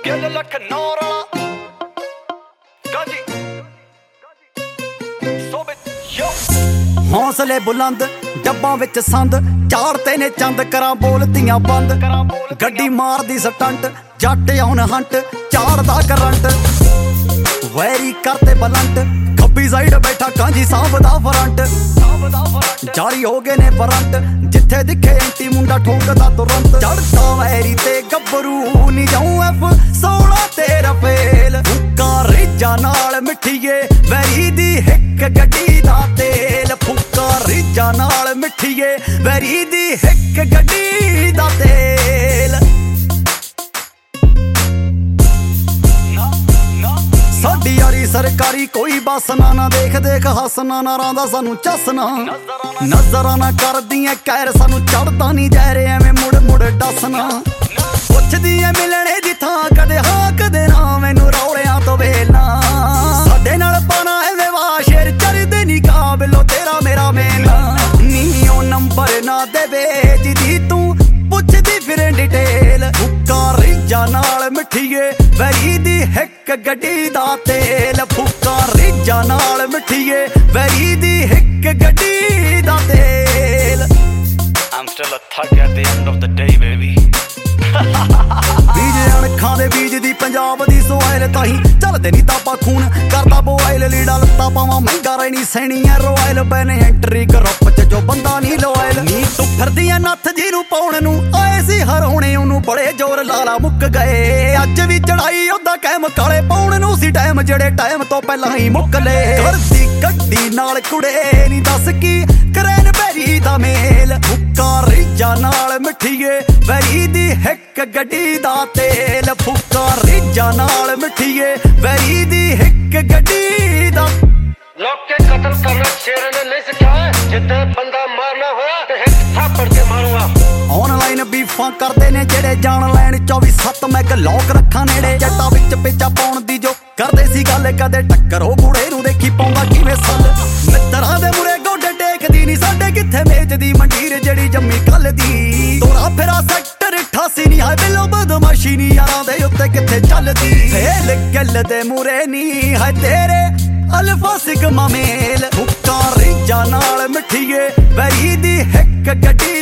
ਗਿੱਲ ਲੱਖ ਨੌਰ ਵਾਲਾ ਗਾਜੀ ਸੋਬੇ ਯੋ ਹੌਸਲੇ ਬੁਲੰਦ ਡੱਬਾਂ ਵਿੱਚ ਸੰਦ ਝਾੜਤੇ ਨੇ ਚੰਦ ਕਰਾਂ ਬੋਲਤੀਆਂ ਬੰਦ ਗੱਡੀ ਮਾਰਦੀ ਸਟੰਟ ਜੱਟ ਆਉਣ ਹੰਟ ਝਾੜਦਾ ਕਰੰਟ ਵੈਰੀ ਕਰਤੇ ਬਲੰਟ ਖੱਬੀ ਸਾਈਡ ਬੈਠਾ ਕਾਂਜੀ ਸਾਂਭਦਾ ਫਰੰਟ ਜਾਰੀ ਹੋ ਗਏ ਨੇ ਫਰੰਟ ਜਿੱਥੇ ਦਿਖੇ ਐਂਟੀ ਮੁੰਡਾ ਠੋਕਦਾ ਤੁਰੰਤ ਚੜਦਾ ਵੈਰੀ ਤੇ ਗੱਭਰੂ ਨੀ ਜਾਉ F16 ਤੇਰਾ ਫੇਲ ਫੁੱਕਾ ਰੀਜਾ ਨਾਲ ਮਿੱਠੀਏ ਵੈਰੀ ਦੀ ਹਿੱਕ ਗੱਡੀ ਦਾ ਤੇਲ ਫੁੱਕਾ ਰੀਜਾ ਨਾਲ ਮਿੱਠੀਏ ਵੈਰੀ ਦੀ ਹਿੱਕ ਗੱਡੀ ਦਾ ਤੇਲ ਸਾਡੀ ਯਾਰੀ ਸਰਕਾਰੀ ਕੋਈ ਬਸ ਨਾ ਦੇਖ ਦੇਖ ਹੱਸਣਾ ਨਾ ਰਾਂਦਾ ਸਾਨੂੰ ਚੱਸਣਾ ਨਜ਼ਰਾਂ ਨਾ ਕਰਦੀਆਂ ਕਹਿਰ ਸਾਨੂੰ ਚੜਦਾ ਨਹੀਂ ਜੈਰੇ ਐਵੇਂ ਮੁੜ ਮੁੜ ਡਸਣਾ ਪੁੱਛਦੀ ਐ ਮਿਲਣੇ ਦੀ ਥਾਂ ਕਦੇ ਹਾਂ ਕਦੇ ਨਾ ਮੈਨੂੰ ਰੌਲਿਆਂ ਤੋਂ ਵੇਲਣਾ ਸਾਡੇ ਨਾਲ ਪਾਣਾ ਐਵੇਂ ਵਾ ਸ਼ੇਰ ਚੜਦੇ ਨਹੀਂ ਕਾਬਲੋ ਤੇਰਾ ਮੇਰਾ ਮੇਲਾ ਨੀ ਉਹ ਨੰਬਰ ਨਾ ਦੇਵੇ ਜਿਹਦੀ ਤੂੰ ਪੁੱਛਦੀ ਫਿਰ ਡਿਟੇਲ ਫੁੱਕਾ ਰੀਜਾ ਨਾਲ ਮਿੱਠੀਏ ਵੈਰੀ ਦੀ ਹਿੱਕ ਗੱਡੀ ਦਾ ਤੇਲ ਫੁੱਕਾ ਰੀਜਾ ਨਾਲ ਮਿੱਠੀਏ ਵੈਰੀ ਦੀ ਹਿੱਕ ਗੱਡੀ ਦਾ ਤੇਲ I'm still a thug at the end of the day baby ਬੀਜ ਅਣਖਾਂ ਦੇ ਬੀਜ ਦੀ ਪੰਜਾਬ ਦੀ ਸੋਇਲ ਤਾਹੀਂ ਚੱਲਦੇ ਨੀ ਤਾਪਾ ਖੂਨ ਕਰਦਾ ਬੋਇਲ ਲੀੜਾ ਲੱਤਾ ਪਾਵਾਂ ਮਹਿੰਗਾ ਰਹਿਣੀ ਸੈਣੀ ਐ ਰੋਇਲ ਬੈਨੇ ਐਂਟਰੀ ਗਰੁੱਪ ਚ ਜੋ ਬੰਦਾ ਨੀ ਲੋਇਲ ਨੀ ਤੂੰ ਫਿਰਦੀ ਐ ਨੱਥ ਜੀ ਨੂੰ ਪਾਉਣ ਨੂੰ ਆਏ ਸੀ ਹਰਾਉਣੇ ਉਹਨੂੰ ਬੜੇ ਜ਼ੋਰ ਲਾਲਾ ਮੁੱਕ ਗਏ ਅੱਜ ਵੀ ਚੜਾਈ ਉਹਦਾ ਕੈਮ ਕਾਲੇ ਪਾਉਣ ਨੂੰ ਸੀ ਟਾਈਮ ਜਿਹੜੇ ਟਾਈਮ ਤੋਂ ਪਹਿਲਾਂ ਹੀ ਮੁੱਕ ਲਏ ਕਰਦੀ ਗੱਡੀ ਨਾਲ ਕੁੜੇ ਨੀ ਦੱਸ ਕੀ ਕਰੈਨ ਬੈਰੀ ਦਾ ਮੇਲ ਫੁੱਕਾ ਰੀਜਾ ਨਾਲ ਮਿੱਠੀਏ ਵੈਰੀ ਦੀ ਹਿੱਕ ਗੱਡੀ ਦਾ ਤੇਲ ਫੁੱਕਾ ਰੀਜਾ ਨਾਲ ਮਿੱਠੀਏ ਵੈਰੀ ਦੀ ਹਿੱਕ ਗੱਡੀ ਦਾ ਲੋਕ ਕੇ ਕਤਲ ਕਰਨਾ ਸ਼ੇਰਾਂ ਨੇ ਨਹੀਂ ਸਿਖਾਇਆ ਜਿੱਥੇ ਬੰਦਾ ਮਾਰਨਾ ਹੋਇਆ ਤੇ ਹਿੱਕ ਥਾਪੜ ਕੇ ਮਾਰੂਗਾ ਆਨਲਾਈਨ ਬੀਫਾਂ ਕਰਦੇ ਨੇ ਜਿਹੜੇ ਜਾਣ ਲੈਣ 24/7 ਮੈਂ ਲੋਕ ਰੱਖਾਂ ਨੇੜੇ ਜੱਟਾਂ ਵਿੱਚ ਪੇਚਾ ਪਾਉਣ ਦੀ ਜੋ ਕਰਦੇ ਸੀ ਗੱਲ ਕਦੇ ਟੱਕਰ ਉਹ ਬੁੜੇ ਨੂੰ ਦੇਖੀ ਪਾਉਂਦਾ ਕਿਵੇਂ ਸੱਲ ਮਿੱਤਰਾਂ ਦੇ ਮੁਰੇ ਗੋਡੇ ਟੇਕਦੀ ਨਹੀਂ ਸਾਡੇ ਕਿੱਥੇ ਵੇਚਦੀ ਮੰਡੀਰ ਜਿਹੜੀ ਜੰਮੀ ਕੱਲ ਦੀ ਤੋਰਾ ਫੇਰਾ ਸੈਕਟਰ 88 ਨਹੀਂ ਹਾਏ ਬਿਲੋ ਬਦਮਾਸ਼ੀ ਨਹੀਂ ਯਾਰਾਂ ਦੇ ਉੱਤੇ ਕਿੱਥੇ ਚੱਲਦੀ ਫੇਲ ਗੱਲ ਦੇ ਮੁਰੇ ਨਹੀਂ ਹਾਏ ਤੇਰੇ ਅਲਫਾ ਸਿਗਮਾ ਮੇਲ ਫੁੱਕਾ ਰੀਜਾ ਨਾਲ ਮਿੱਠੀਏ ਵੈਰੀ ਦੀ ਹਿੱਕ ਗੱਡੀ